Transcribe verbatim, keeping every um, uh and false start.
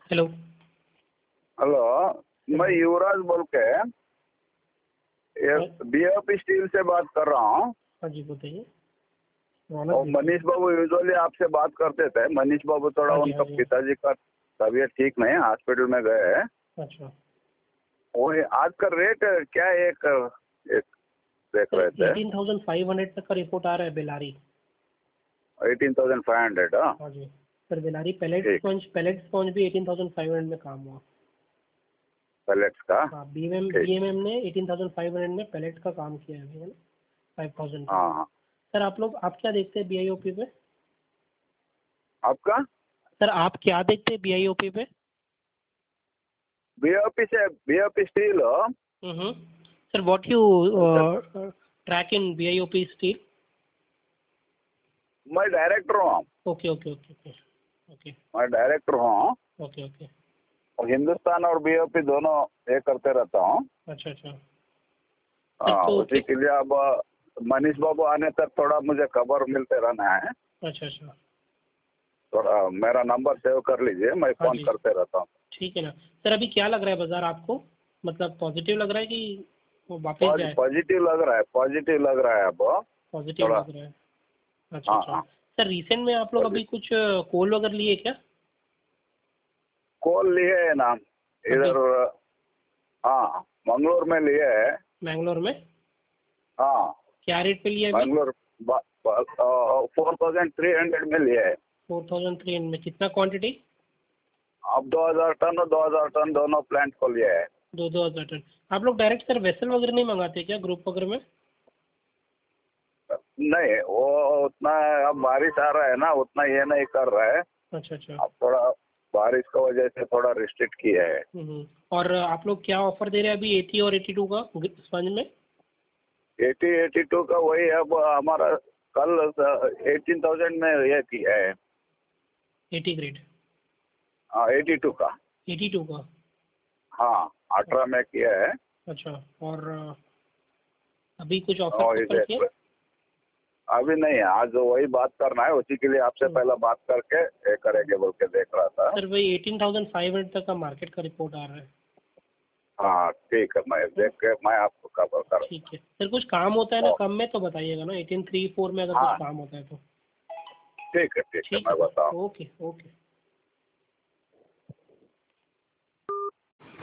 Hello. Hello, मैं युवराज बोल के ये हाँ बीओपी स्टील से बात कर रहा हूँ। हाँ जी, बताइए। और रौनक जी। मनीष बाबू यूजुअली आपसे बात करते थे। मनीष बाबू थोड़ा हाँ जी, उनका हाँ जी। पिताजी का तबीयत ठीक नहीं है, हॉस्पिटल में गए हैं। अच्छा, वो ये आज का रेट क्या है? एक, एक देख सर रहे थे एटीन थाउजेंड फाइव हंड्रेड तक का रिपोर्ट आ रहा है Bellary. Eighteen thousand five hundred. हाँ हाँ जी सर, बेलारी पैलेट ठीक, स्पंज पैलेट स्पंज भी एटीन थाउजेंड फाइव हंड्रेड में काम हुआ। पैलेट्स का। हाँ, बीएमएम ठीक, बीएमएम ने एटीन थाउजेंड फाइव हंड्रेड में पैलेट का काम किया है अभी, है ना, फाइव थाउजेंड का। हाँ हाँ। सर आप लोग आप क्या देखते हैं बीआईओपी पे? आपका सर आप क्या देखते हैं बीआईओपी पे? बीओपी से BOP steel. Hmm sir, what you track in BIOP steel? मैं डायरेक्टर हूँ। Okay okay okay okay okay मैं डायरेक्टर हूँ ओके ओके। और हिंदुस्तान और बीओपी दोनों ये करते रहता हूँ। अच्छा अच्छा। हाँ, तो उसी के लिए अब मनीष बाबू आने तक थोड़ा मुझे खबर मिलते रहना है। अच्छा अच्छा। थोड़ा मेरा नंबर सेव कर लीजिए, मैं हाँ फोन जी, करते रहता हूँ। ठीक है ना। सर अभी क्या लग रहा है बाजार आपको? मतलब पॉजिटिव लग रहा है कि वो वापस जाए? पॉजिटिव लग रहा है, पॉजिटिव लग रहा है अब पॉजिटिव थोड़ा। लग रहा है। अच्छा हाँ अच्छा। हाँ, सर रिसेंट में आप लोग अभी पॉजिटिव। कुछ कोल वगैरह लिए क्या कॉल लिए है ना अभी? इधर? हाँ, मंगलोर में लिए है। मैंगलोर में? हाँ, क्या रेट पे लिए अभी? Mangalore four thousand three hundred में लिए है। फोर थाउजेंड थ्री हंड्रेड में कितना क्वांटिटी? अब दो हजार टन और दो हजार टन दोनों प्लांट को लिए है। दो दो हज़ार टन। आप लोग डायरेक्ट सर वेसल वगैरह नहीं मंगाते क्या ग्रुप वगैरह में? नहीं, वो उतना अब बारिश आ रहा है ना, उतना ये नहीं कर रहा है। अच्छा अच्छा। अब थोड़ा बारिश की वजह से थोड़ा रिस्ट्रिक्ट किया है। हम्म। और आप लोग क्या ऑफर दे रहे हैं अभी एटी और एटी टू का स्पंज में? एटी एटी टू का वही अब हमारा कल एटीन थाउजेंड में ये किया है। Eighty grade? हाँ, एटी टू का। एटी टू का? हाँ, अठारह में किया है। अच्छा। और अ, अभी कुछ ऑफर और ऑफर इसे किए? अभी नहीं, आज वही बात करना है, उसी के लिए आपसे पहले बात करके ये करेंगे बोल के देख रहा था। सर वही एटीन थाउजेंड फाइव हंड्रेड तक का मार्केट का रिपोर्ट आ रहा है। हाँ ठीक है, मैं देख के मैं आपको खबर ठीक करूँगा। है सर, कुछ काम होता है ना ओ, कम में तो बताइएगा ना, एटीन थ्री फोर में अगर कुछ हाँ काम होता है तो। ठीक है, ठीक है, ठीक है मैं सर, बताऊँ। Okay okay.